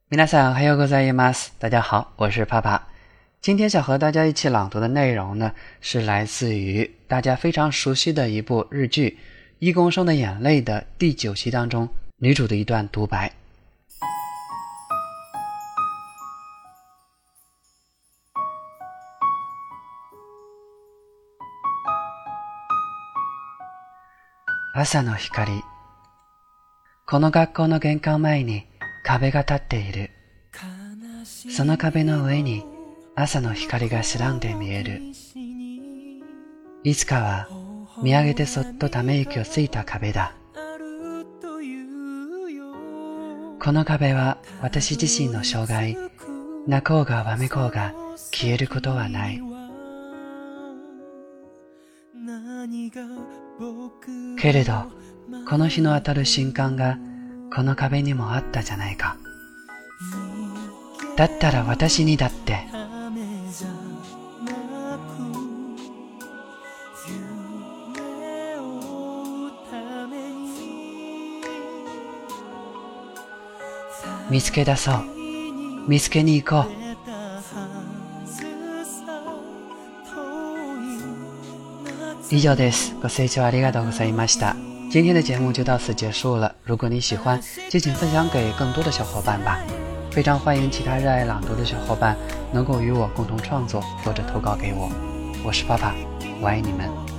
皆さんおはようございます。大家好，我是帕帕。今天想和大家一起朗读的内容呢，是来自于大家非常熟悉的一部日剧《一公升的眼泪》的第9期当中女主的一段独白。朝の光。この学校の玄関前に壁が立っている。その壁の上に朝の光が白んで見える。いつかは見上げてそっとため息をついた壁だ。この壁は私自身の障害、泣こうがわめこうが消えることはない。けれどこの日の当たる瞬間がこの壁にもあったじゃないか。だったら私にだって見つけ出そう。見つけに行こう。以上です。ご清聴ありがとうございました。今天的节目就到此结束了。如果你喜欢，就请分享给更多的小伙伴吧。非常欢迎其他热爱朗读的小伙伴能够与我共同创作或者投稿给我。我是帕帕，我爱你们。